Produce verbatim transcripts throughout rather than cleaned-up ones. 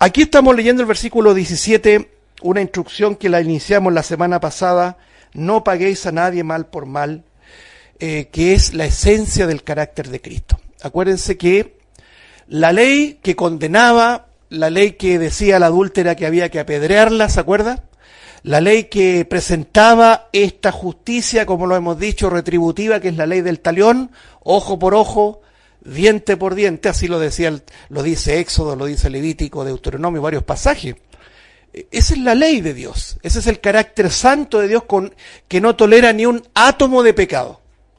Aquí estamos leyendo el versículo diecisiete, una instrucción que la iniciamos la semana pasada: no paguéis a nadie mal por mal, eh, que es la esencia del carácter de Cristo. Acuérdense que la ley que condenaba, la ley que decía a la adúltera que había que apedrearla, ¿se acuerda? La ley que presentaba esta justicia, como lo hemos dicho, retributiva, que es la ley del talión, ojo por ojo, diente por diente, así lo decía, lo dice Éxodo, lo dice Levítico, Deuteronomio, varios pasajes. Esa es la ley de Dios, ese es el carácter santo de Dios, con, que no tolera ni un átomo de pecado.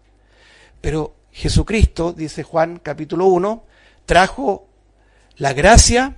Pero Jesucristo, dice Juan capítulo uno, trajo la gracia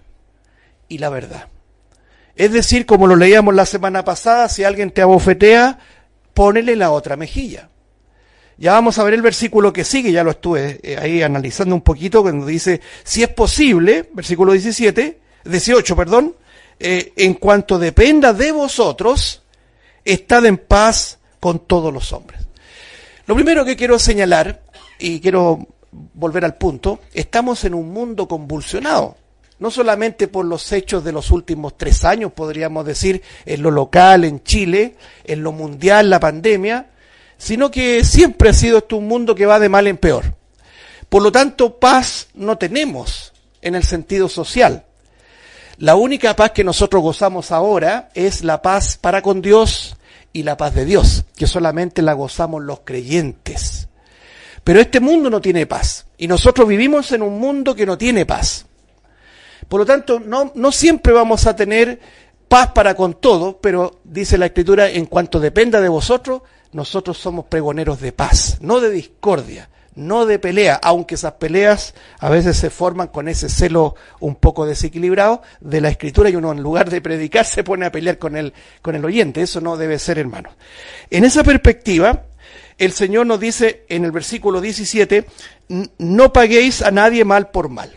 y la verdad. Es decir, como lo leíamos la semana pasada, si alguien te abofetea, ponele la otra mejilla. Ya vamos a ver el versículo que sigue, ya lo estuve eh, ahí analizando un poquito, cuando dice, si es posible, versículo diecisiete, dieciocho, perdón, eh, en cuanto dependa de vosotros, estad en paz con todos los hombres. Lo primero que quiero señalar, y quiero volver al punto, estamos en un mundo convulsionado. No solamente por los hechos de los últimos tres años, podríamos decir, en lo local, en Chile, en lo mundial, la pandemia, sino que siempre ha sido esto un mundo que va de mal en peor. Por lo tanto, paz no tenemos en el sentido social. La única paz que nosotros gozamos ahora es la paz para con Dios y la paz de Dios, que solamente la gozamos los creyentes. Pero este mundo no tiene paz, y nosotros vivimos en un mundo que no tiene paz. Por lo tanto, no, no siempre vamos a tener paz para con todos, pero dice la Escritura, en cuanto dependa de vosotros, nosotros somos pregoneros de paz, no de discordia, no de pelea, aunque esas peleas a veces se forman con ese celo un poco desequilibrado de la Escritura, y uno en lugar de predicar se pone a pelear con el, con el oyente. Eso no debe ser, hermanos. En esa perspectiva, el Señor nos dice en el versículo diecisiete, no paguéis a nadie mal por mal.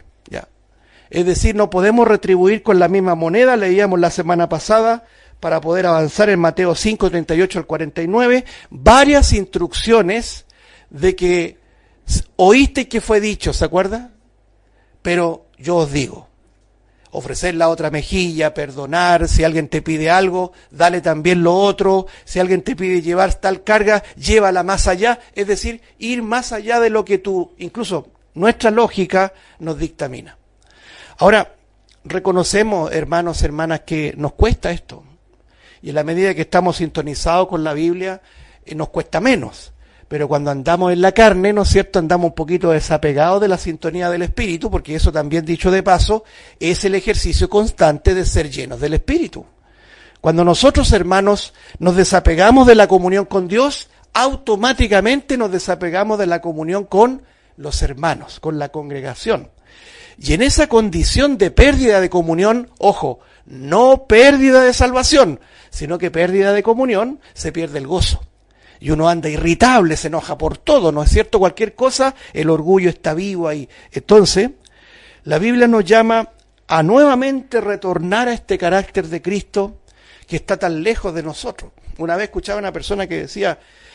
Es decir, no podemos retribuir con la misma moneda, leíamos la semana pasada, para poder avanzar en Mateo cinco, treinta y ocho al cuarenta y nueve, varias instrucciones de que oíste que fue dicho, ¿se acuerda? Pero yo os digo, ofrecer la otra mejilla, perdonar, si alguien te pide algo, dale también lo otro, si alguien te pide llevar tal carga, llévala más allá, es decir, ir más allá de lo que tú, incluso nuestra lógica nos dictamina. Ahora, reconocemos, hermanos, hermanas, que nos cuesta esto. Y en la medida que estamos sintonizados con la Biblia, eh, nos cuesta menos. Pero cuando andamos en la carne, ¿no es cierto?, andamos un poquito desapegados de la sintonía del Espíritu, porque eso también, dicho de paso, es el ejercicio constante de ser llenos del Espíritu. Cuando nosotros, hermanos, nos desapegamos de la comunión con Dios, automáticamente nos desapegamos de la comunión con los hermanos, con la congregación. Y en esa condición de pérdida de comunión, ojo, no pérdida de salvación, sino que pérdida de comunión, se pierde el gozo. Y uno anda irritable, se enoja por todo, ¿no es cierto? Cualquier cosa, el orgullo está vivo ahí. Entonces, la Biblia nos llama a nuevamente retornar a este carácter de Cristo que está tan lejos de nosotros. Una vez escuchaba a una persona que decía,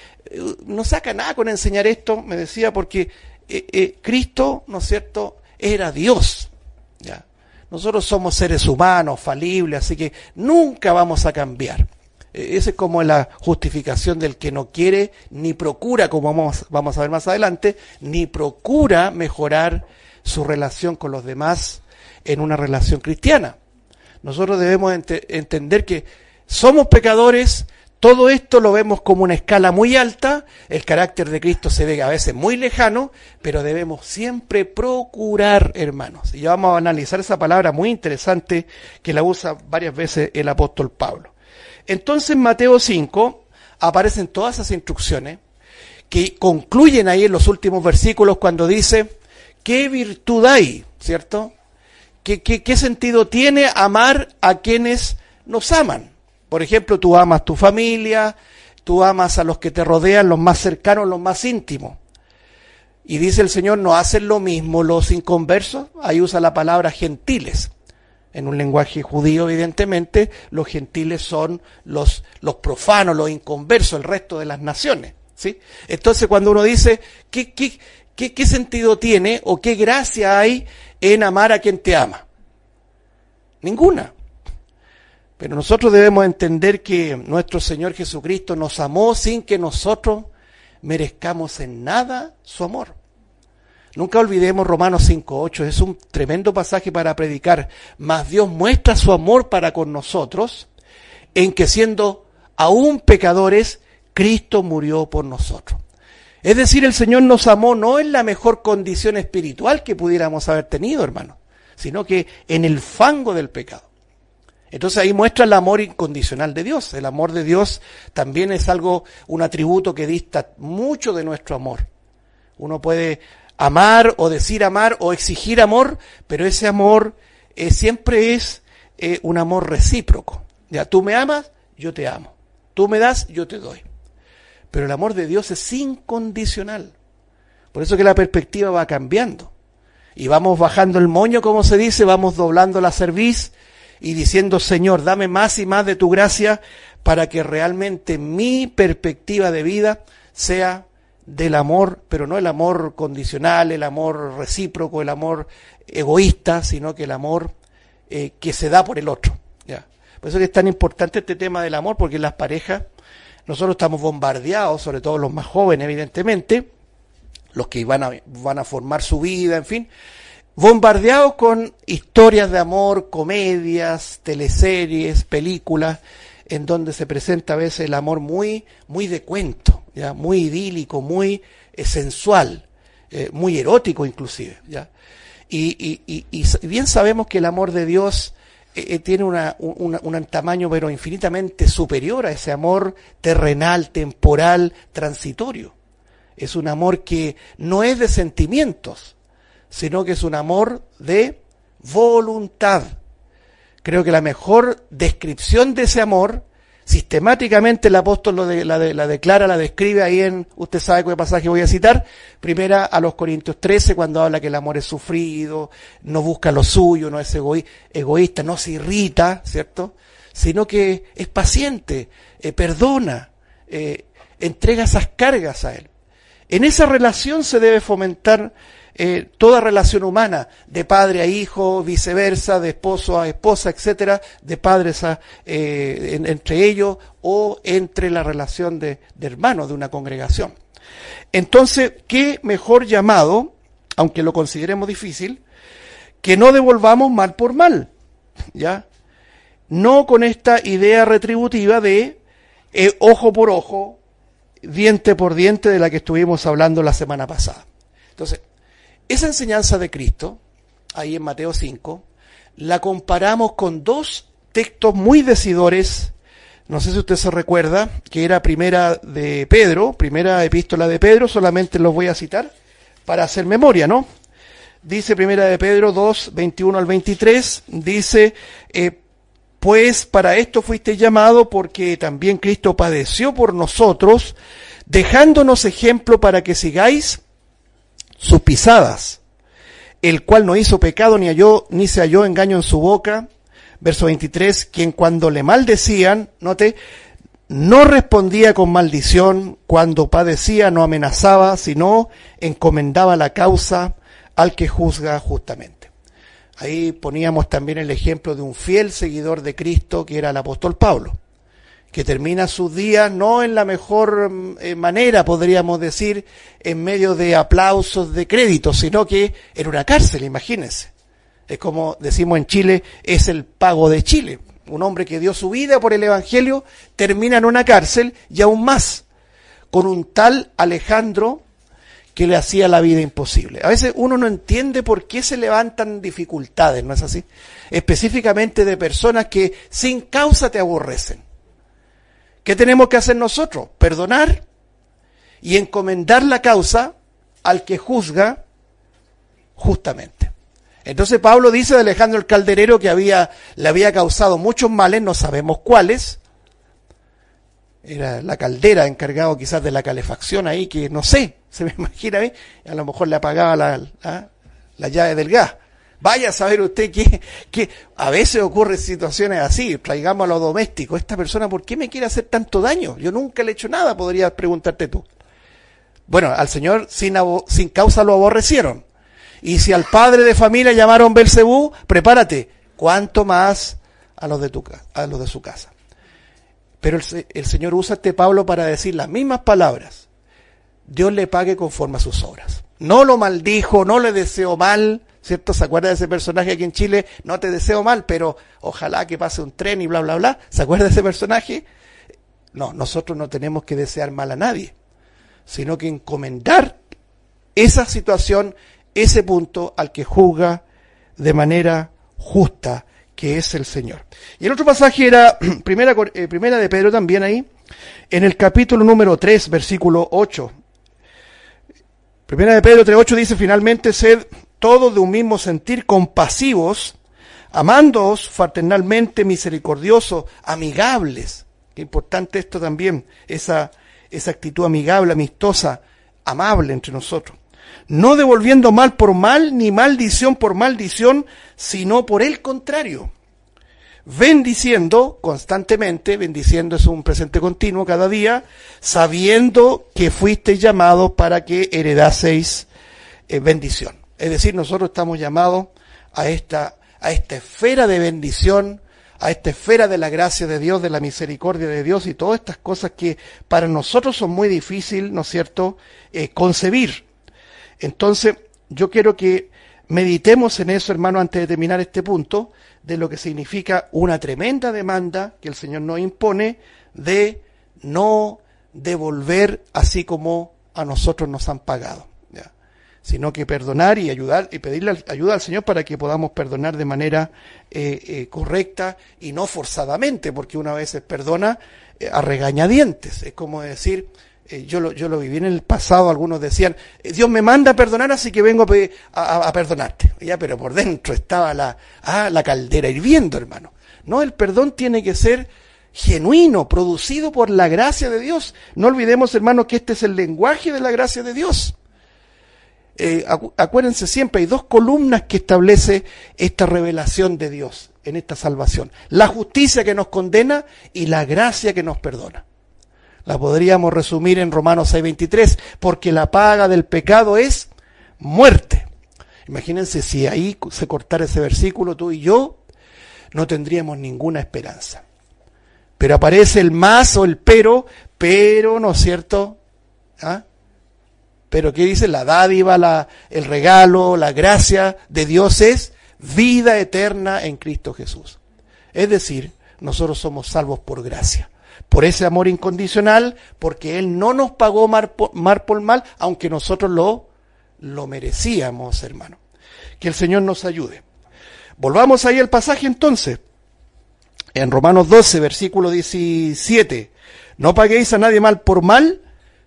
no saca nada con enseñar esto, me decía, porque eh, eh, Cristo, ¿no es cierto?, era Dios. ¿Ya? Nosotros somos seres humanos, falibles, así que nunca vamos a cambiar. Esa es como la justificación del que no quiere, ni procura, como vamos, vamos a ver más adelante, ni procura mejorar su relación con los demás en una relación cristiana. Nosotros debemos ent- entender que somos pecadores. Todo esto lo vemos como una escala muy alta, el carácter de Cristo se ve a veces muy lejano, pero debemos siempre procurar, hermanos. Y ya vamos a analizar esa palabra muy interesante que la usa varias veces el apóstol Pablo. Entonces en Mateo cinco aparecen todas esas instrucciones que concluyen ahí en los últimos versículos cuando dice, ¿qué virtud hay? ¿Cierto? ¿Qué, qué, qué sentido tiene amar a quienes nos aman? Por ejemplo, tú amas tu familia, tú amas a los que te rodean, los más cercanos, los más íntimos. Y dice el Señor, ¿no hacen lo mismo los inconversos? Ahí usa la palabra gentiles. En un lenguaje judío, evidentemente, los gentiles son los, los profanos, los inconversos, el resto de las naciones, ¿sí? Entonces, cuando uno dice, ¿qué, qué, qué, qué sentido tiene o qué gracia hay en amar a quien te ama? Ninguna. Pero nosotros debemos entender que nuestro Señor Jesucristo nos amó sin que nosotros merezcamos en nada su amor. Nunca olvidemos Romanos cinco ocho, es un tremendo pasaje para predicar. Mas Dios muestra su amor para con nosotros, en que siendo aún pecadores, Cristo murió por nosotros. Es decir, el Señor nos amó no en la mejor condición espiritual que pudiéramos haber tenido, hermano, sino que en el fango del pecado. Entonces ahí muestra el amor incondicional de Dios. El amor de Dios también es algo, un atributo que dista mucho de nuestro amor. Uno puede amar o decir amar o exigir amor, pero ese amor eh, siempre es eh, un amor recíproco. Ya, tú me amas, yo te amo. Tú me das, yo te doy. Pero el amor de Dios es incondicional. Por eso que la perspectiva va cambiando. Y vamos bajando el moño, como se dice, vamos doblando la cerviz y diciendo, Señor, dame más y más de tu gracia para que realmente mi perspectiva de vida sea del amor, pero no el amor condicional, el amor recíproco, el amor egoísta, sino que el amor eh, que se da por el otro. ¿Ya? Por eso que es tan importante este tema del amor, porque en las parejas nosotros estamos bombardeados, sobre todo los más jóvenes, evidentemente, los que van a, van a formar su vida, en fin, bombardeados con historias de amor, comedias, teleseries, películas, en donde se presenta a veces el amor muy, muy de cuento, ya, muy idílico, muy eh, sensual, eh, muy erótico inclusive, ya. Y, y, y, y bien sabemos que el amor de Dios eh, tiene una, una, un tamaño pero infinitamente superior a ese amor terrenal, temporal, transitorio. Es un amor que no es de sentimientos, sino que es un amor de voluntad. Creo que la mejor descripción de ese amor, sistemáticamente el apóstol lo de, la, de, la declara, la describe ahí en, usted sabe qué pasaje voy a citar, primera a los Corintios trece, cuando habla que el amor es sufrido, no busca lo suyo, no es egoí, egoísta, no se irrita, ¿cierto? Sino que es paciente, eh, perdona, eh, entrega esas cargas a él. En esa relación se debe fomentar Eh, toda relación humana, de padre a hijo, viceversa, de esposo a esposa, etcétera, de padres a, eh, en, entre ellos o entre la relación de, de hermanos de una congregación. Entonces, ¿qué mejor llamado, aunque lo consideremos difícil, que no devolvamos mal por mal? ¿Ya? No con esta idea retributiva de eh, ojo por ojo, diente por diente, de la que estuvimos hablando la semana pasada. Entonces, esa enseñanza de Cristo, ahí en Mateo cinco, la comparamos con dos textos muy decidores. No sé si usted se recuerda, que era primera de Pedro, primera epístola de Pedro, solamente los voy a citar para hacer memoria, ¿no? Dice primera de Pedro dos, veintiuno al veintitrés, dice, eh, pues para esto fuiste llamado, porque también Cristo padeció por nosotros, dejándonos ejemplo para que sigáis sus pisadas, el cual no hizo pecado ni halló, ni se halló engaño en su boca. Verso veintitrés, quien cuando le maldecían, note, no respondía con maldición, cuando padecía no amenazaba, sino encomendaba la causa al que juzga justamente. Ahí poníamos también el ejemplo de un fiel seguidor de Cristo, que era el apóstol Pablo, que termina sus días no en la mejor eh, manera, podríamos decir, en medio de aplausos, de créditos, sino que en una cárcel, imagínense. Es como decimos en Chile, es el pago de Chile. Un hombre que dio su vida por el Evangelio termina en una cárcel, y aún más, con un tal Alejandro que le hacía la vida imposible. A veces uno no entiende por qué se levantan dificultades, ¿no es así? Específicamente de personas que sin causa te aborrecen. ¿Qué tenemos que hacer nosotros? Perdonar y encomendar la causa al que juzga justamente. Entonces Pablo dice de Alejandro el Calderero que había, le había causado muchos males, no sabemos cuáles. Era la caldera, encargado quizás de la calefacción ahí, que no sé, se me imagina a mí, a lo mejor le apagaba la, la, la llave del gas. Vaya a saber usted que, que a veces ocurren situaciones así, traigamos a lo doméstico. Esta persona, ¿por qué me quiere hacer tanto daño? Yo nunca le he hecho nada, podrías preguntarte tú. Bueno, al Señor sin, sin causa lo aborrecieron. Y si al padre de familia llamaron Belcebú, prepárate, cuánto más a los de, tu, a los de su casa. Pero el, el Señor usa a este Pablo para decir las mismas palabras. Dios le pague conforme a sus obras. No lo maldijo, no le deseo mal, ¿cierto? ¿Se acuerda de ese personaje aquí en Chile? No te deseo mal, pero ojalá que pase un tren y bla, bla, bla. ¿Se acuerda de ese personaje? No, nosotros no tenemos que desear mal a nadie, sino que encomendar esa situación, ese punto al que juzga de manera justa, que es el Señor. Y el otro pasaje era primera, eh, primera de Pedro también ahí, en el capítulo número tres, versículo ocho. Primera de Pedro tres ocho dice: finalmente, sed todos de un mismo sentir, compasivos, amándoos fraternalmente, misericordiosos, amigables. Qué importante esto también, esa, esa actitud amigable, amistosa, amable entre nosotros. No devolviendo mal por mal, ni maldición por maldición, sino por el contrario. Bendiciendo constantemente, bendiciendo es un presente continuo cada día, sabiendo que fuisteis llamados para que heredaseis eh, bendición. Es decir, nosotros estamos llamados a esta, a esta esfera de bendición, a esta esfera de la gracia de Dios, de la misericordia de Dios y todas estas cosas que para nosotros son muy difíciles, ¿no es cierto?, eh, concebir. Entonces, yo quiero que meditemos en eso, hermano, antes de terminar este punto, de lo que significa una tremenda demanda que el Señor nos impone de no devolver así como a nosotros nos han pagado, ¿ya? Sino que perdonar y ayudar y pedirle ayuda al Señor para que podamos perdonar de manera eh, eh, correcta y no forzadamente, porque una vez perdona eh, a regañadientes. Es como decir, eh, yo, lo, yo lo viví en el pasado, algunos decían, Dios me manda a perdonar, así que vengo a, a, a perdonarte. Ya, pero por dentro estaba la, ah, la caldera hirviendo, hermano. No, el perdón tiene que ser genuino, producido por la gracia de Dios. No olvidemos, hermano, que este es el lenguaje de la gracia de Dios. Eh, acu- acuérdense siempre, hay dos columnas que establece esta revelación de Dios en esta salvación. La justicia que nos condena y la gracia que nos perdona. La podríamos resumir en Romanos seis veintitrés, porque la paga del pecado es muerte. Imagínense si ahí se cortara ese versículo, tú y yo no tendríamos ninguna esperanza. Pero aparece el más o el pero, pero, ¿no es cierto? ¿Ah? Pero ¿qué dice? La dádiva, la, el regalo, la gracia de Dios es vida eterna en Cristo Jesús. Es decir, nosotros somos salvos por gracia, por ese amor incondicional, porque Él no nos pagó mal por mal, por mal aunque nosotros lo, lo merecíamos, hermano. Que el Señor nos ayude. Volvamos ahí al pasaje entonces. En Romanos doce, versículo diecisiete. No paguéis a nadie mal por mal.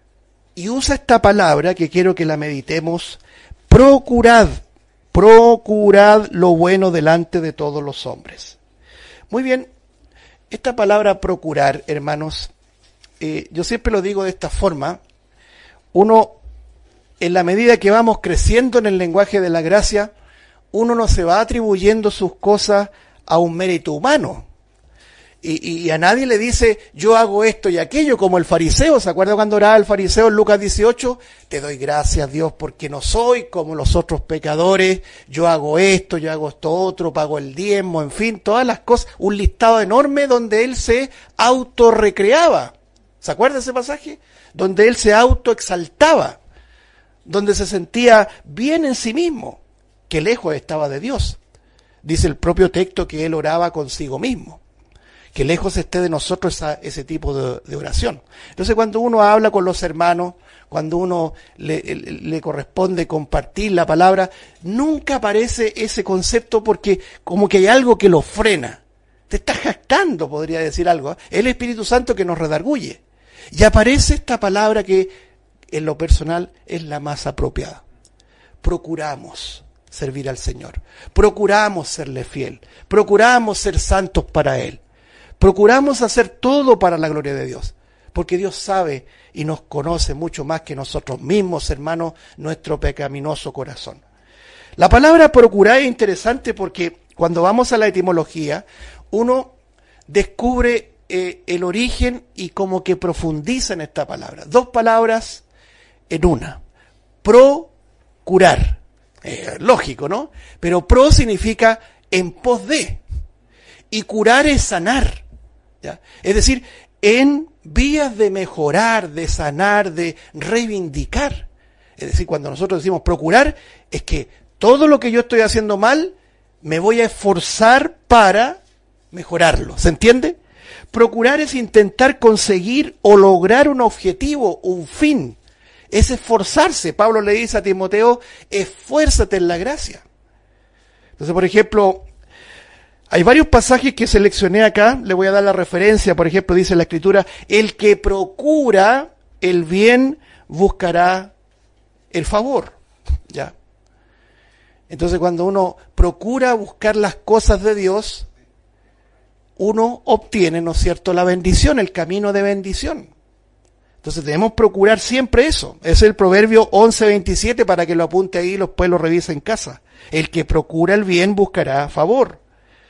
Y usa esta palabra que quiero que la meditemos. Procurad, procurad lo bueno delante de todos los hombres. Muy bien, esta palabra procurar, hermanos, eh, yo siempre lo digo de esta forma. Uno, en la medida que vamos creciendo en el lenguaje de la gracia, uno no se va atribuyendo sus cosas a un mérito humano. Y, y a nadie le dice, yo hago esto y aquello, como el fariseo. ¿Se acuerda cuando oraba el fariseo en Lucas dieciocho? Te doy gracias, Dios, porque no soy como los otros pecadores. Yo hago esto, yo hago esto otro, pago el diezmo, en fin, todas las cosas. Un listado enorme donde él se autorrecreaba. ¿Se acuerda de ese pasaje? Donde él se autoexaltaba, donde se sentía bien en sí mismo, que lejos estaba de Dios. Dice el propio texto que él oraba consigo mismo. Que lejos esté de nosotros esa, ese tipo de, de oración. Entonces, cuando uno habla con los hermanos, cuando uno le, le, le corresponde compartir la palabra, nunca aparece ese concepto porque como que hay algo que lo frena. Te estás jactando, podría decir algo. ¿eh? El Espíritu Santo que nos redarguye. Y aparece esta palabra que en lo personal es la más apropiada. Procuramos servir al Señor. Procuramos serle fiel. Procuramos ser santos para Él. Procuramos hacer todo para la gloria de Dios, porque Dios sabe y nos conoce mucho más que nosotros mismos, hermanos, nuestro pecaminoso corazón. La palabra procurar es interesante porque cuando vamos a la etimología, uno descubre eh, el origen y como que profundiza en esta palabra. Dos palabras en una. Procurar. Eh, lógico, ¿no? Pero pro significa en pos de. Y curar es sanar. ¿Ya? Es decir, en vías de mejorar, de sanar, de reivindicar. Es decir, cuando nosotros decimos procurar, es que todo lo que yo estoy haciendo mal, me voy a esforzar para mejorarlo. ¿Se entiende? Procurar es intentar conseguir o lograr un objetivo, un fin. Es esforzarse. Pablo le dice a Timoteo, esfuérzate en la gracia. Entonces, por ejemplo, hay varios pasajes que seleccioné acá, le voy a dar la referencia. Por ejemplo, dice la Escritura, el que procura el bien buscará el favor. ¿Ya? Entonces, cuando uno procura buscar las cosas de Dios, uno obtiene, ¿no es cierto?, la bendición, el camino de bendición. Entonces debemos procurar siempre eso. Es el Proverbio once veintisiete, para que lo apunte ahí y después lo revise en casa. El que procura el bien buscará favor.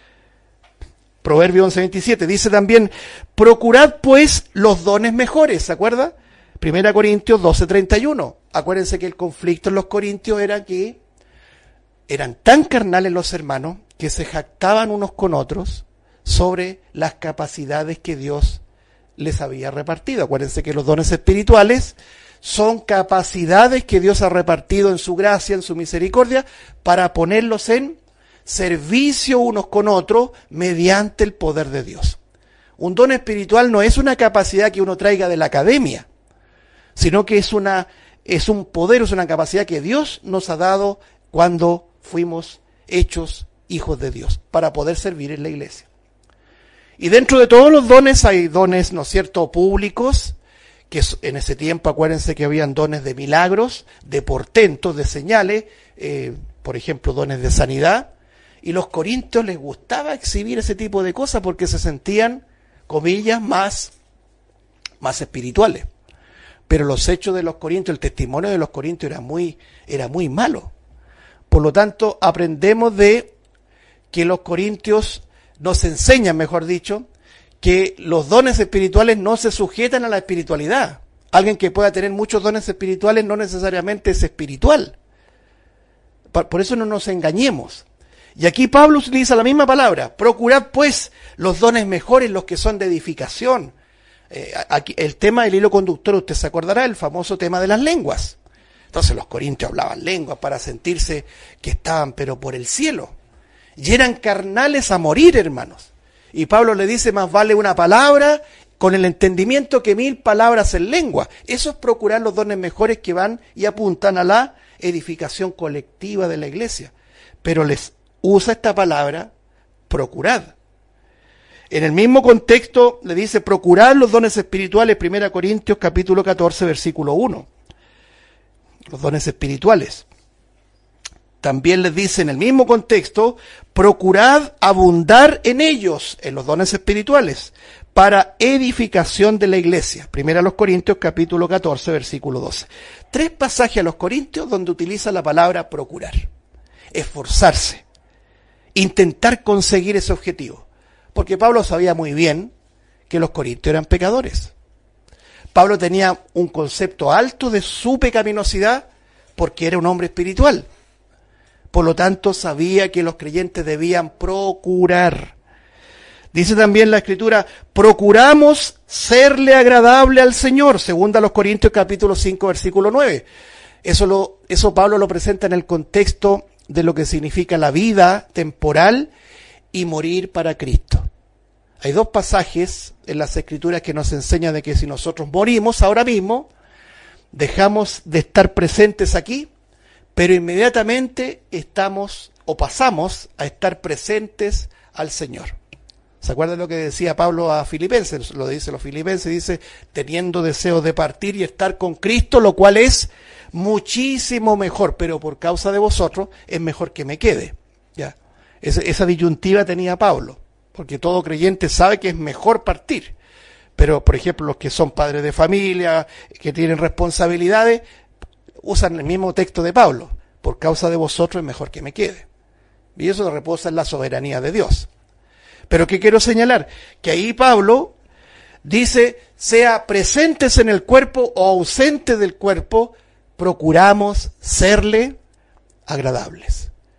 Proverbio once veintisiete dice también, procurad pues los dones mejores, ¿se acuerda? Primera Corintios doce treinta y uno. Acuérdense que el conflicto en los corintios era que eran tan carnales los hermanos que se jactaban unos con otros sobre las capacidades que Dios les había repartido. Acuérdense que los dones espirituales son capacidades que Dios ha repartido en su gracia, en su misericordia, para ponerlos en servicio unos con otros mediante el poder de Dios. Un don espiritual no es una capacidad que uno traiga de la academia, sino que es una, es un poder, es una capacidad que Dios nos ha dado cuando fuimos hechos hijos de Dios, para poder servir en la iglesia. Y dentro de todos los dones hay dones, ¿no es cierto?, públicos, que en ese tiempo acuérdense que habían dones de milagros, de portentos, de señales, eh, por ejemplo, dones de sanidad, y los corintios les gustaba exhibir ese tipo de cosas porque se sentían, comillas, más, más espirituales. Pero los hechos de los corintios, el testimonio de los corintios era muy, era muy malo. Por lo tanto, aprendemos de que los corintios nos enseñan, mejor dicho, que los dones espirituales no se sujetan a la espiritualidad. Alguien que pueda tener muchos dones espirituales no necesariamente es espiritual. Por eso no nos engañemos. Y aquí Pablo utiliza la misma palabra. Procurad pues los dones mejores, los que son de edificación. Eh, aquí, el tema del hilo conductor, usted se acordará, el famoso tema de las lenguas. Entonces los corintios hablaban lenguas para sentirse que estaban pero por el cielo. Y eran carnales a morir, hermanos. Y Pablo le dice, más vale una palabra con el entendimiento que mil palabras en lengua. Eso es procurar los dones mejores que van y apuntan a la edificación colectiva de la iglesia. Pero les usa esta palabra, procurad. En el mismo contexto le dice, procurad los dones espirituales, Primera Corintios capítulo catorce, versículo uno. Los dones espirituales. También les dice en el mismo contexto, procurad abundar en ellos, en los dones espirituales, para edificación de la iglesia. Primera a los Corintios, capítulo catorce, versículo doce. Tres pasajes a los Corintios donde utiliza la palabra procurar. Esforzarse. Intentar conseguir ese objetivo. Porque Pablo sabía muy bien que los corintios eran pecadores. Pablo tenía un concepto alto de su pecaminosidad porque era un hombre espiritual. Por lo tanto, sabía que los creyentes debían procurar. Dice también la Escritura, procuramos serle agradable al Señor, segunda a los Corintios capítulo cinco, versículo nueve. Eso, lo, eso Pablo lo presenta en el contexto de lo que significa la vida temporal y morir para Cristo. Hay dos pasajes en las Escrituras que nos enseñan de que si nosotros morimos ahora mismo, dejamos de estar presentes aquí, pero inmediatamente estamos o pasamos a estar presentes al Señor. ¿Se acuerdan lo que decía Pablo a Filipenses? Lo dice los Filipenses, dice, teniendo deseos de partir y estar con Cristo, lo cual es muchísimo mejor, pero por causa de vosotros es mejor que me quede. ¿Ya? Esa, esa disyuntiva tenía Pablo, porque todo creyente sabe que es mejor partir. Pero, por ejemplo, los que son padres de familia, que tienen responsabilidades, usan el mismo texto de Pablo. Por causa de vosotros es mejor que me quede. Y eso reposa en la soberanía de Dios. Pero ¿qué quiero señalar? Que ahí Pablo dice, sea presentes en el cuerpo o ausentes del cuerpo, procuramos serle agradables.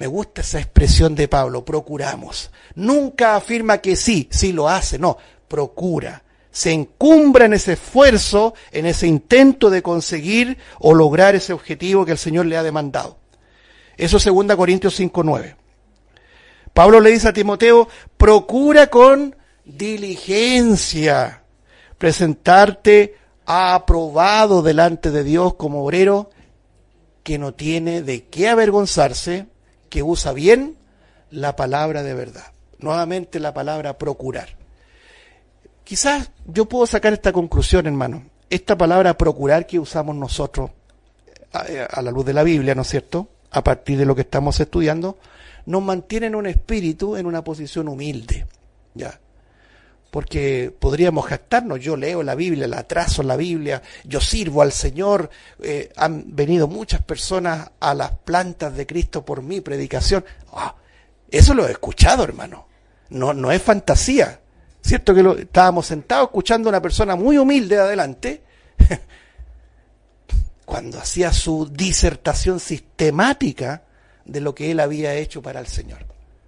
Me gusta esa expresión de Pablo, procuramos. Nunca afirma que sí, sí lo hace, no, procura. Se encumbra en ese esfuerzo, en ese intento de conseguir o lograr ese objetivo que el Señor le ha demandado. Eso es dos Corintios cinco nueve. Pablo le dice a Timoteo, procura con diligencia presentarte aprobado delante de Dios como obrero que no tiene de qué avergonzarse, que usa bien la palabra de verdad. Nuevamente la palabra procurar. Quizás yo puedo sacar esta conclusión, hermano. Esta palabra procurar que usamos nosotros a, a la luz de la Biblia, ¿no es cierto?, a partir de lo que estamos estudiando, nos mantiene en un espíritu, en una posición humilde, ¿ya? Porque podríamos jactarnos, yo leo la Biblia, la trazo en la Biblia, yo sirvo al Señor, eh, han venido muchas personas a las plantas de Cristo por mi predicación. Oh, eso lo he escuchado, hermano, no, no es fantasía. Cierto que lo, estábamos sentados escuchando a una persona muy humilde de adelante, cuando hacía su disertación sistemática de lo que él había hecho para el Señor.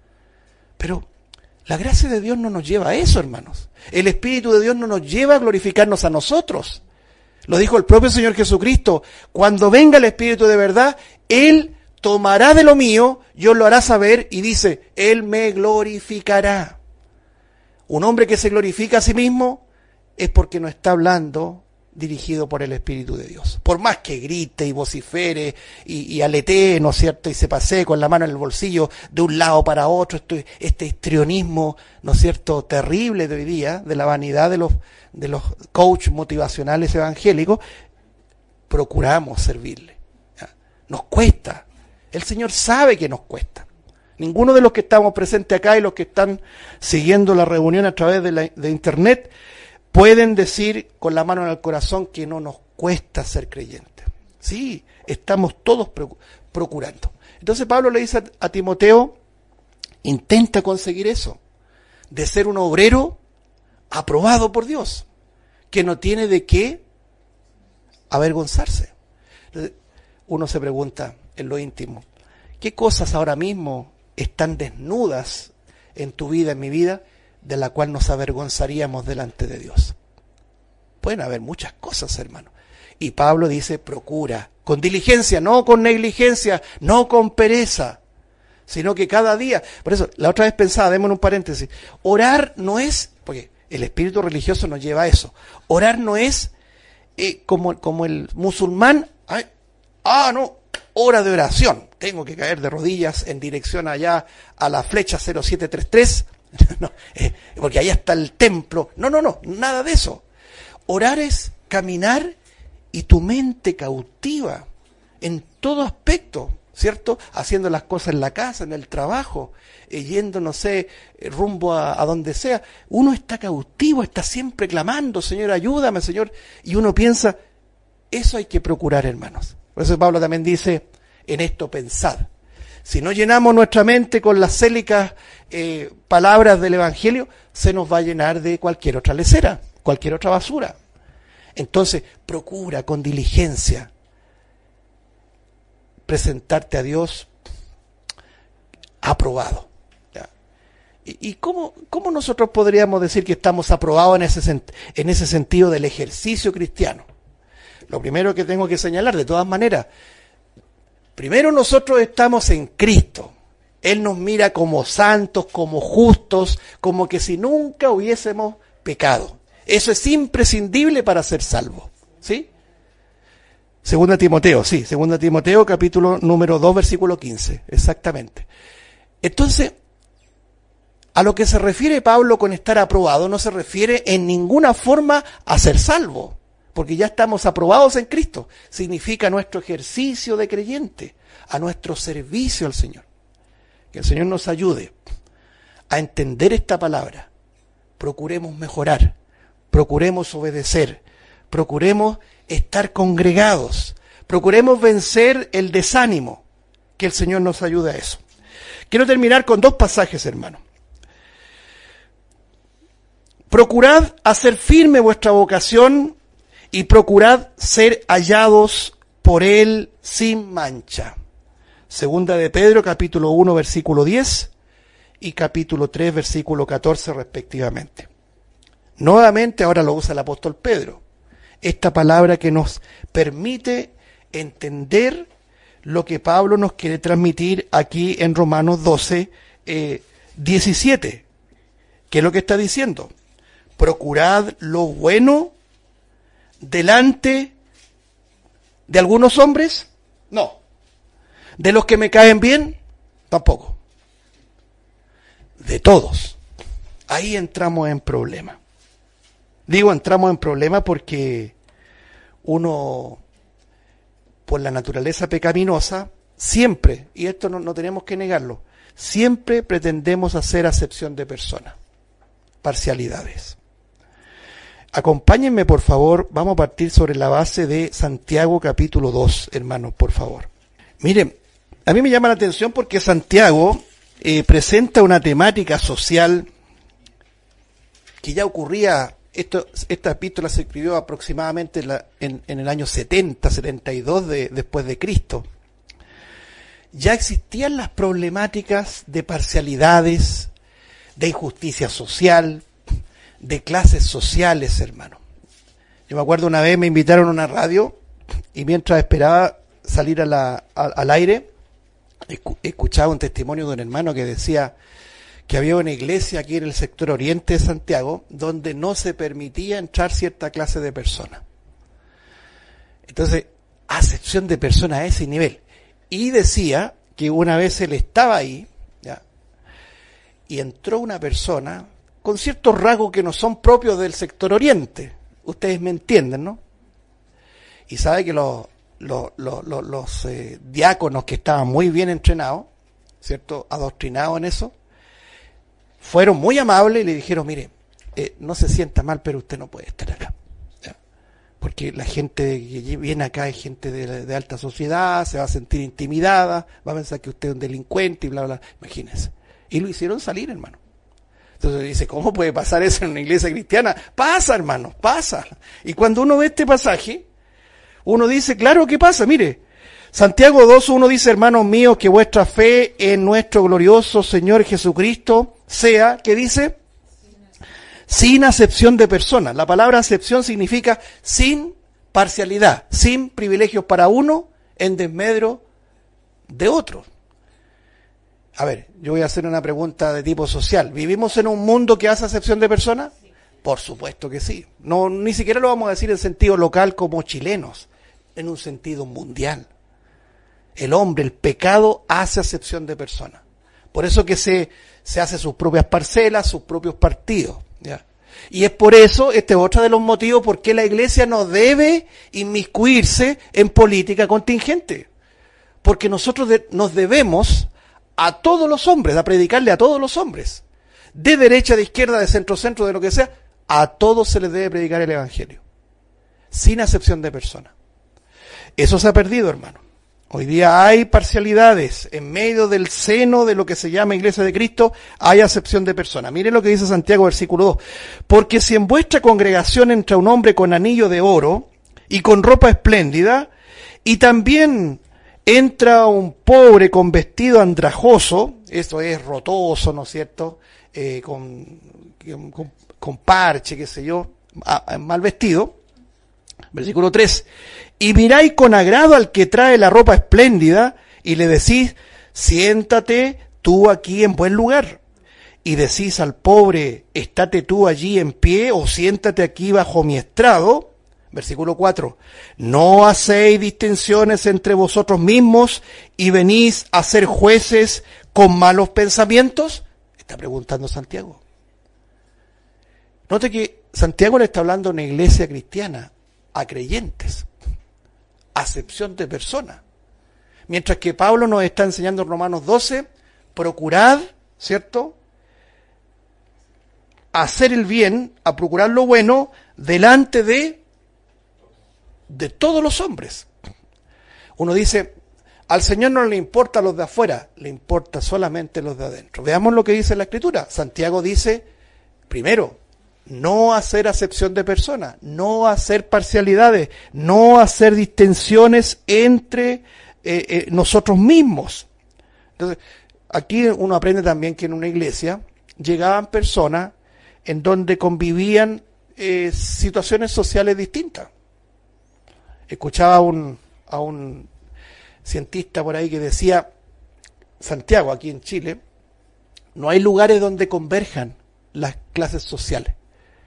Pero la gracia de Dios no nos lleva a eso, hermanos. El Espíritu de Dios no nos lleva a glorificarnos a nosotros. Lo dijo el propio Señor Jesucristo. Cuando venga el Espíritu de verdad, Él tomará de lo mío, yo lo hará saber, y dice, Él me glorificará. Un hombre que se glorifica a sí mismo es porque no está hablando dirigido por el Espíritu de Dios. Por más que grite y vocifere y, y aletee, ¿no es cierto?, y se pasee con la mano en el bolsillo de un lado para otro, este, este histrionismo, ¿no es cierto?, terrible de hoy día, de la vanidad de los, de los coaches motivacionales evangélicos, procuramos servirle. ¿Ya? Nos cuesta. El Señor sabe que nos cuesta. Ninguno de los que estamos presentes acá y los que están siguiendo la reunión a través de, la, de internet pueden decir con la mano en el corazón que no nos cuesta ser creyentes. Sí, estamos todos procurando. Entonces Pablo le dice a, a Timoteo, intenta conseguir eso, de ser un obrero aprobado por Dios, que no tiene de qué avergonzarse. Uno se pregunta en lo íntimo, ¿qué cosas ahora mismo están desnudas en tu vida, en mi vida, de la cual nos avergonzaríamos delante de Dios? Pueden haber muchas cosas, hermano. Y Pablo dice, procura, con diligencia, no con negligencia, no con pereza, sino que cada día. Por eso, la otra vez pensaba, démosle un paréntesis, orar no es, porque el espíritu religioso nos lleva a eso, orar no es eh, como, como el musulmán, ay, ah, no, hora de oración, tengo que caer de rodillas en dirección allá a la flecha cero siete tres tres, no, eh, porque allá está el templo. No, no, no, nada de eso. Orar es caminar y tu mente cautiva en todo aspecto, ¿cierto? Haciendo las cosas en la casa, en el trabajo, eh, yendo, no sé, rumbo a, a donde sea. Uno está cautivo, está siempre clamando, Señor, ayúdame, Señor. Y uno piensa, eso hay que procurar, hermanos. Por eso Pablo también dice, en esto pensad. Si no llenamos nuestra mente con las célicas eh, palabras del Evangelio, se nos va a llenar de cualquier otra lecera, cualquier otra basura. Entonces, procura con diligencia presentarte a Dios aprobado. ¿Ya? ¿Y, y cómo, cómo nosotros podríamos decir que estamos aprobados en ese, en ese sentido del ejercicio cristiano? Lo primero que tengo que señalar, de todas maneras, primero nosotros estamos en Cristo. Él nos mira como santos, como justos, como que si nunca hubiésemos pecado. Eso es imprescindible para ser salvo. ¿Sí? Segunda Timoteo, sí, Segunda Timoteo, capítulo número dos, versículo quince, exactamente. Entonces, a lo que se refiere Pablo con estar aprobado, no se refiere en ninguna forma a ser salvo, porque ya estamos aprobados en Cristo. Significa nuestro ejercicio de creyente, a nuestro servicio al Señor. Que el Señor nos ayude a entender esta palabra. Procuremos mejorar, procuremos obedecer, procuremos estar congregados, procuremos vencer el desánimo, que el Señor nos ayude a eso. Quiero terminar con dos pasajes, hermano. Procurad hacer firme vuestra vocación y procurad ser hallados por Él sin mancha. Segunda de Pedro, capítulo uno, versículo diez, y capítulo tres, versículo catorce, respectivamente. Nuevamente, ahora lo usa el apóstol Pedro. Esta palabra que nos permite entender lo que Pablo nos quiere transmitir aquí en Romanos doce, eh, diecisiete. ¿Qué es lo que está diciendo? Procurad lo bueno delante de algunos hombres. No. ¿De los que me caen bien? Tampoco. De todos. Ahí entramos en problema. Digo entramos en problema porque uno, por la naturaleza pecaminosa, siempre, y esto no, no tenemos que negarlo, siempre pretendemos hacer acepción de personas, parcialidades. Acompáñenme, por favor, vamos a partir sobre la base de Santiago capítulo dos, hermanos, por favor. Miren, a mí me llama la atención porque Santiago eh, presenta una temática social que ya ocurría. Esto, esta epístola se escribió aproximadamente en, la, en, en el año setenta, setenta y dos de, después de Cristo. Ya existían las problemáticas de parcialidades, de injusticia social, de clases sociales, hermano. Yo me acuerdo una vez me invitaron a una radio y mientras esperaba salir a la, a, al aire, escuchaba un testimonio de un hermano que decía que había una iglesia aquí en el sector oriente de Santiago donde no se permitía entrar cierta clase de personas. Entonces, acepción de personas a ese nivel. Y decía que una vez él estaba ahí, ¿ya? Y entró una persona con ciertos rasgos que no son propios del sector oriente. Ustedes me entienden, ¿no? Y sabe que los, los, los, los, los eh, diáconos que estaban muy bien entrenados, ¿cierto? Adoctrinados en eso, fueron muy amables y le dijeron, mire, eh, no se sienta mal, pero usted no puede estar acá. ¿Ya? Porque la gente que viene acá es gente de, de alta sociedad, se va a sentir intimidada, va a pensar que usted es un delincuente y bla, bla, imagínense. Y lo hicieron salir, hermano. Entonces dice, ¿cómo puede pasar eso en una iglesia cristiana? Pasa, hermano, pasa. Y cuando uno ve este pasaje, uno dice, claro que pasa, mire, Santiago dos uno dice, hermanos míos, que vuestra fe en nuestro glorioso Señor Jesucristo sea, ¿qué dice? Sin acepción de personas. La palabra acepción significa sin parcialidad, sin privilegios para uno en desmedro de otro. A ver, yo voy a hacer una pregunta de tipo social. ¿Vivimos en un mundo que hace acepción de personas? Sí. Por supuesto que sí. No, ni siquiera lo vamos a decir en sentido local como chilenos, en un sentido mundial. El hombre, el pecado, hace acepción de personas. Por eso que se, se hace sus propias parcelas, sus propios partidos. ¿Ya? Y es por eso, este es otro de los motivos por qué la iglesia no debe inmiscuirse en política contingente. Porque nosotros de, nos debemos a todos los hombres, a predicarle a todos los hombres. De derecha, de izquierda, de centro-centro, de lo que sea, a todos se les debe predicar el evangelio. Sin acepción de personas. Eso se ha perdido, hermano. Hoy día hay parcialidades. En medio del seno de lo que se llama Iglesia de Cristo, hay acepción de personas. Miren lo que dice Santiago, versículo dos. Porque si en vuestra congregación entra un hombre con anillo de oro y con ropa espléndida, y también entra un pobre con vestido andrajoso, esto es rotoso, ¿no es cierto?, eh, con, con, con parche, qué sé yo, mal vestido. Versículo tres. Y miráis con agrado al que trae la ropa espléndida y le decís, siéntate tú aquí en buen lugar. Y decís al pobre, estate tú allí en pie o siéntate aquí bajo mi estrado. Versículo cuatro. No hacéis distinciones entre vosotros mismos y venís a ser jueces con malos pensamientos. Está preguntando Santiago. Note que Santiago le está hablando a una iglesia cristiana, a creyentes. Acepción de personas. Mientras que Pablo nos está enseñando en Romanos doce, procurad, ¿cierto?, hacer el bien, a procurar lo bueno, delante de, de todos los hombres. Uno dice, al Señor no le importa los de afuera, le importa solamente los de adentro. Veamos lo que dice la Escritura. Santiago dice, primero, no hacer acepción de personas, no hacer parcialidades, no hacer distinciones entre eh, eh, nosotros mismos. Entonces, aquí uno aprende también que en una iglesia llegaban personas en donde convivían eh, situaciones sociales distintas. Escuchaba a un, a un cientista por ahí que decía, Santiago, aquí en Chile, no hay lugares donde converjan las clases sociales.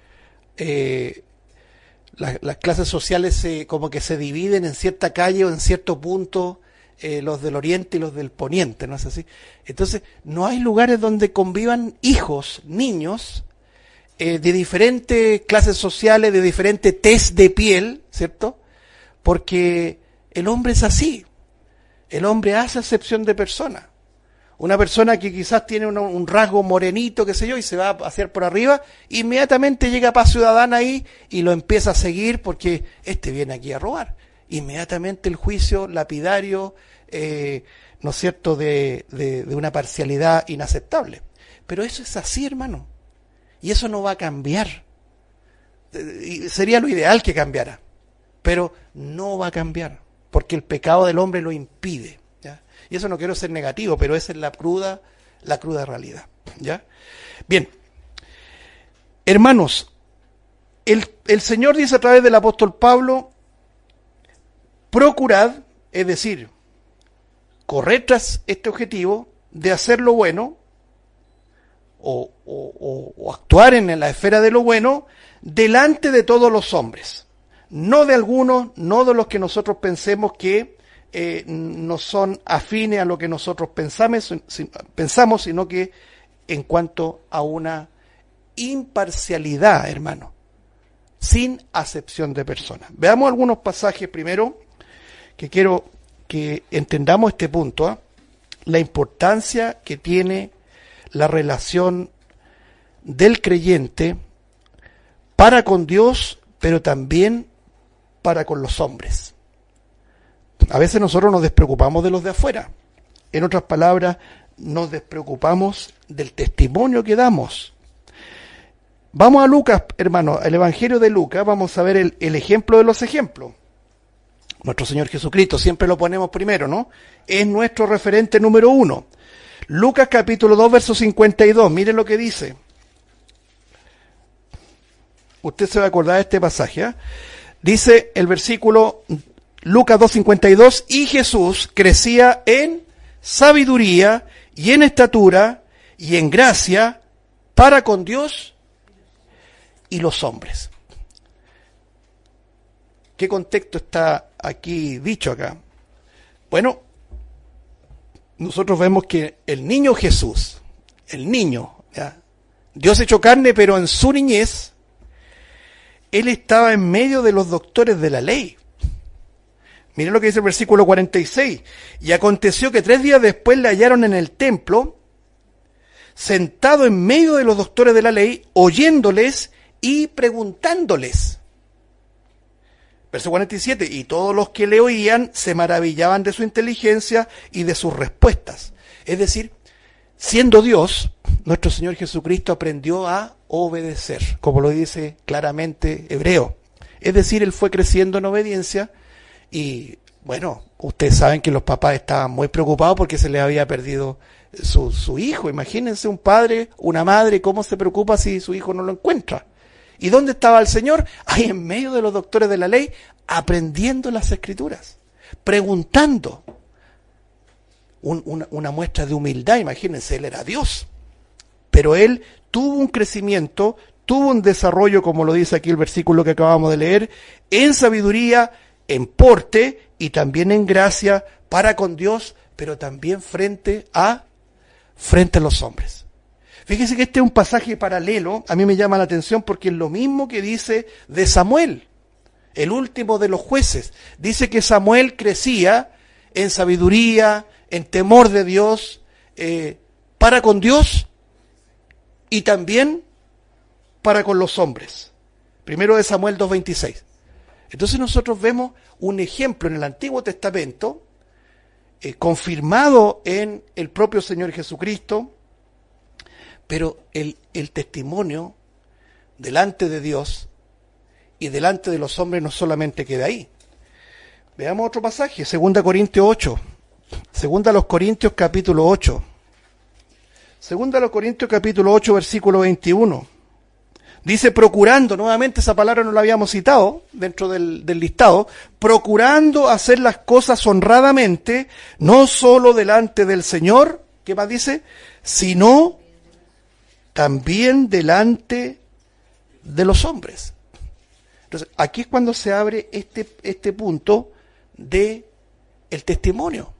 Eh, la, las clases sociales se, como que se dividen en cierta calle o en cierto punto, eh, los del oriente y los del poniente, ¿no es así? Entonces, no hay lugares donde convivan hijos, niños, eh, de diferentes clases sociales, de diferentes tez de piel, ¿cierto? Porque el hombre es así. El hombre hace acepción de personas. Una persona que quizás tiene un, un rasgo morenito, qué sé yo, y se va a pasear por arriba, inmediatamente llega Paz Ciudadana ahí y lo empieza a seguir porque este viene aquí a robar. Inmediatamente el juicio lapidario, eh, ¿no es cierto?, de, de, de una parcialidad inaceptable. Pero eso es así, hermano. Y eso no va a cambiar. Y sería lo ideal que cambiara. Pero no va a cambiar. Porque el pecado del hombre lo impide. ¿Ya? Y eso no quiero ser negativo, pero esa es la cruda, la cruda realidad. ¿Ya? Bien. Hermanos, el, el Señor dice a través del apóstol Pablo, procurad, es decir, corred tras este objetivo de hacer lo bueno, o, o, o, o actuar en la esfera de lo bueno, delante de todos los hombres. No de algunos, no de los que nosotros pensemos que eh, no son afines a lo que nosotros pensamos, pensamos, sino que en cuanto a una imparcialidad, hermano, sin acepción de personas. Veamos algunos pasajes primero, que quiero que entendamos este punto, ¿eh? La importancia que tiene la relación del creyente para con Dios, pero también para con los hombres. A veces nosotros nos despreocupamos de los de afuera. En otras palabras, nos despreocupamos del testimonio que damos. Vamos a Lucas, hermano, el Evangelio de Lucas, vamos a ver el, el ejemplo de los ejemplos. Nuestro Señor Jesucristo, siempre lo ponemos primero, ¿no? Es nuestro referente número uno. Lucas capítulo dos, verso cincuenta y dos, miren lo que dice. Usted se va a acordar de este pasaje, ¿eh? Dice el versículo Lucas dos, cincuenta y dos, y Jesús crecía en sabiduría y en estatura y en gracia para con Dios y los hombres. ¿Qué contexto está aquí dicho acá? Bueno, nosotros vemos que el niño Jesús, el niño, ¿ya? Dios hecho carne, pero en su niñez, él estaba en medio de los doctores de la ley. Miren lo que dice el versículo cuarenta y seis. Y aconteció que tres días después le hallaron en el templo, sentado en medio de los doctores de la ley, oyéndoles y preguntándoles. Verso cuarenta y siete. Y todos los que le oían se maravillaban de su inteligencia y de sus respuestas. Es decir, siendo Dios, nuestro Señor Jesucristo aprendió a obedecer, como lo dice claramente Hebreo. Es decir, él fue creciendo en obediencia y, bueno, ustedes saben que los papás estaban muy preocupados porque se les había perdido su, su hijo. Imagínense un padre, una madre, cómo se preocupa si su hijo no lo encuentra. ¿Y dónde estaba el Señor? Ahí en medio de los doctores de la ley, aprendiendo las Escrituras, preguntando. Un, una, una muestra de humildad, imagínense, él era Dios. Pero él tuvo un crecimiento, tuvo un desarrollo, como lo dice aquí el versículo que acabamos de leer, en sabiduría, en porte y también en gracia para con Dios, pero también frente a, frente a los hombres. Fíjense que este es un pasaje paralelo, a mí me llama la atención porque es lo mismo que dice de Samuel, el último de los jueces. Dice que Samuel crecía en sabiduría, en temor de Dios, eh, para con Dios y también para con los hombres. Primero de Samuel dos veintiséis. Entonces nosotros vemos un ejemplo en el Antiguo Testamento, eh, confirmado en el propio Señor Jesucristo, pero el, el testimonio delante de Dios y delante de los hombres no solamente queda ahí. Veamos otro pasaje, segunda Corintios ocho. Segunda a los Corintios capítulo ocho. Segunda a los Corintios capítulo ocho, versículo veintiuno. Dice, procurando, nuevamente esa palabra no la habíamos citado dentro del, del listado, procurando hacer las cosas honradamente, no solo delante del Señor, ¿qué más dice? Sino también delante de los hombres. Entonces, aquí es cuando se abre este, este punto de el testimonio.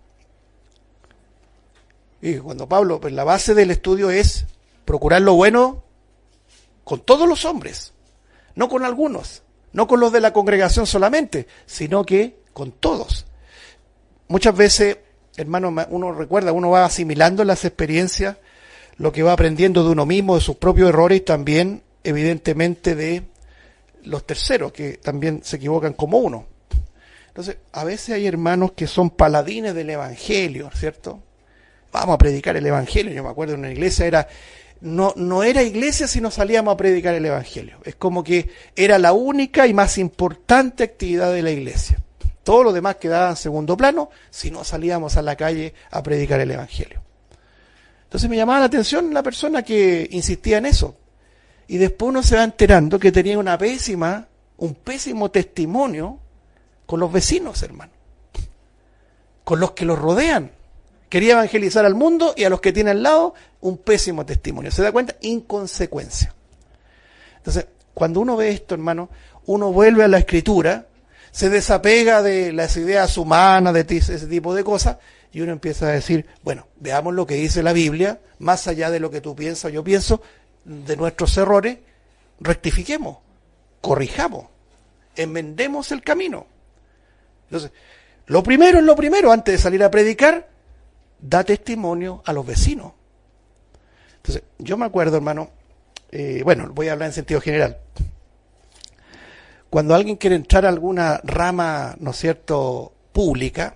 Y cuando Pablo, pues la base del estudio es procurar lo bueno con todos los hombres, no con algunos, no con los de la congregación solamente, sino que con todos. Muchas veces, hermano, uno recuerda, uno va asimilando las experiencias, lo que va aprendiendo de uno mismo, de sus propios errores y también, evidentemente, de los terceros, que también se equivocan como uno. Entonces, a veces hay hermanos que son paladines del Evangelio, ¿cierto? Vamos a predicar el Evangelio. Yo me acuerdo en una iglesia era... No, no era iglesia si no salíamos a predicar el Evangelio. Es como que era la única y más importante actividad de la iglesia. Todo lo demás quedaba en segundo plano si no salíamos a la calle a predicar el Evangelio. Entonces me llamaba la atención la persona que insistía en eso. Y después uno se va enterando que tenía una pésima, un pésimo testimonio con los vecinos, hermano. Con los que los rodean. Quería evangelizar al mundo y a los que tiene al lado un pésimo testimonio. ¿Se da cuenta? Inconsecuencia. Entonces, cuando uno ve esto, hermano, uno vuelve a la Escritura, se desapega de las ideas humanas, de ese tipo de cosas, y uno empieza a decir, bueno, veamos lo que dice la Biblia, más allá de lo que tú piensas o yo pienso, de nuestros errores, rectifiquemos, corrijamos, enmendemos el camino. Entonces, lo primero es lo primero, antes de salir a predicar, da testimonio a los vecinos. Entonces, yo me acuerdo, hermano, eh, bueno, voy a hablar en sentido general. Cuando alguien quiere entrar a alguna rama, ¿no es cierto?, pública,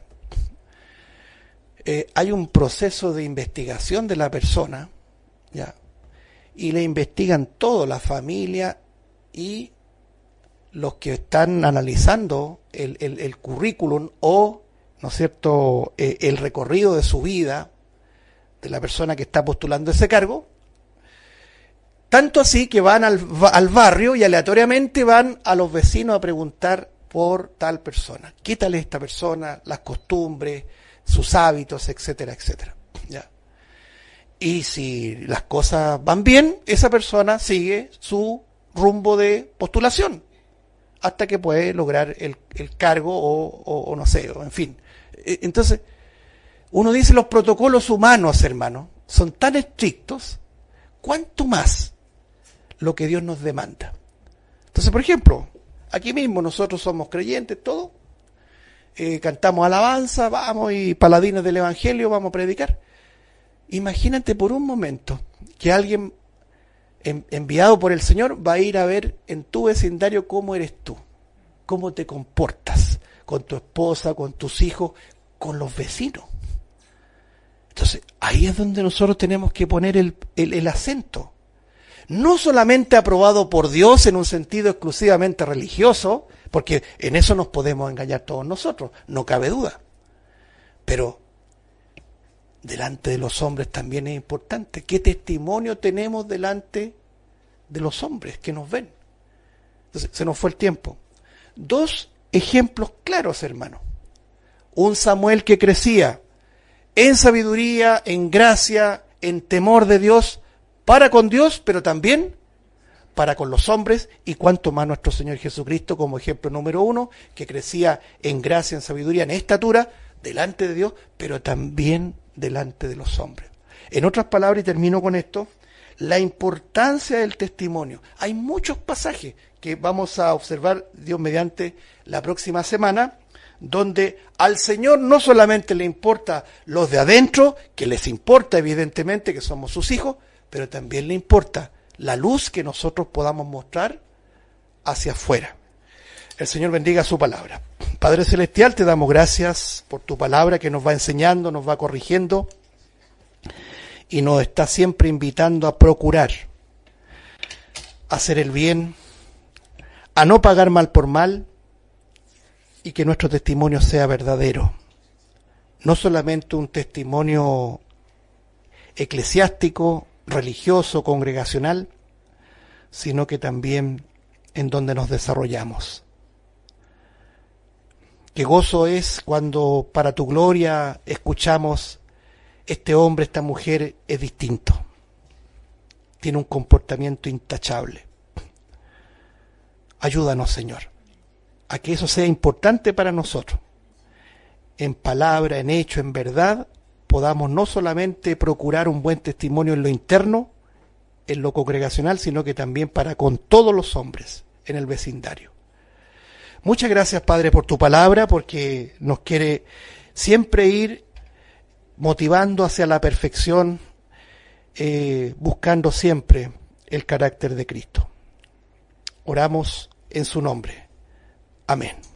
eh, hay un proceso de investigación de la persona, ¿ya? Y le investigan todo, la familia y los que están analizando el, el, el currículum o, ¿no es cierto?, eh, el recorrido de su vida de la persona que está postulando ese cargo, tanto así que van al, al barrio y aleatoriamente van a los vecinos a preguntar por tal persona. ¿Qué tal es esta persona? Las costumbres, sus hábitos, etcétera, etcétera. ¿Ya? Y si las cosas van bien, esa persona sigue su rumbo de postulación hasta que puede lograr el, el cargo o, o, o no sé, o en fin. Entonces, uno dice los protocolos humanos, hermano, son tan estrictos, ¿cuánto más lo que Dios nos demanda? Entonces, por ejemplo, aquí mismo nosotros somos creyentes, todos, eh, cantamos alabanza, vamos y paladines del Evangelio, vamos a predicar. Imagínate por un momento que alguien en, enviado por el Señor va a ir a ver en tu vecindario cómo eres tú, cómo te comportas con tu esposa, con tus hijos, con los vecinos. Entonces, ahí es donde nosotros tenemos que poner el, el, el acento. No solamente aprobado por Dios en un sentido exclusivamente religioso, porque en eso nos podemos engañar todos nosotros, no cabe duda. Pero delante de los hombres también es importante. ¿Qué testimonio tenemos delante de los hombres que nos ven? Entonces, se nos fue el tiempo. Dos ejemplos claros, hermano. Un Samuel que crecía en sabiduría, en gracia, en temor de Dios, para con Dios, pero también para con los hombres, y cuanto más nuestro Señor Jesucristo como ejemplo número uno, que crecía en gracia, en sabiduría, en estatura, delante de Dios, pero también delante de los hombres. En otras palabras, y termino con esto, la importancia del testimonio. Hay muchos pasajes que vamos a observar, Dios mediante, la próxima semana, donde al Señor no solamente le importa los de adentro, que les importa evidentemente que somos sus hijos, pero también le importa la luz que nosotros podamos mostrar hacia afuera. El Señor bendiga su palabra. Padre Celestial, te damos gracias por tu palabra que nos va enseñando, nos va corrigiendo y nos está siempre invitando a procurar hacer el bien, a no pagar mal por mal, y que nuestro testimonio sea verdadero. No solamente un testimonio eclesiástico, religioso, congregacional, sino que también en donde nos desarrollamos. Qué gozo es cuando para tu gloria escuchamos: este hombre, esta mujer es distinto, tiene un comportamiento intachable. Ayúdanos, Señor, a que eso sea importante para nosotros. En palabra, en hecho, en verdad, podamos no solamente procurar un buen testimonio en lo interno, en lo congregacional, sino que también para con todos los hombres en el vecindario. Muchas gracias, Padre, por tu palabra, porque nos quiere siempre ir motivando hacia la perfección, eh, buscando siempre el carácter de Cristo. Oramos en su nombre. Amén.